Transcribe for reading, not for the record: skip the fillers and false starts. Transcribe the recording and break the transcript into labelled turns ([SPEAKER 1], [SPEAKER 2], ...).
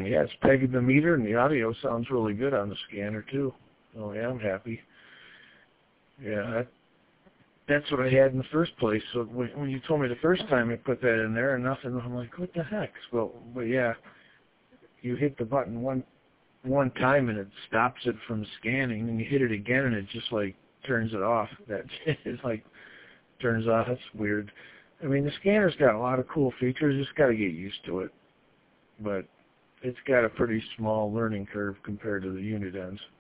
[SPEAKER 1] Yeah, it's pegging the meter, and the audio sounds really good on the scanner, too. Oh, yeah, I'm happy. Yeah, that's what I had in the first place. So when you told me the first time I put that in there and nothing, I'm like, what the heck? Well, but yeah, you hit the button one time and it stops it from scanning, and you hit it again and it just like turns it off. That it's like turns off. That's weird. I mean, the scanner's got a lot of cool features. You just got to get used to it, but it's got a pretty small learning curve compared to the unit ends.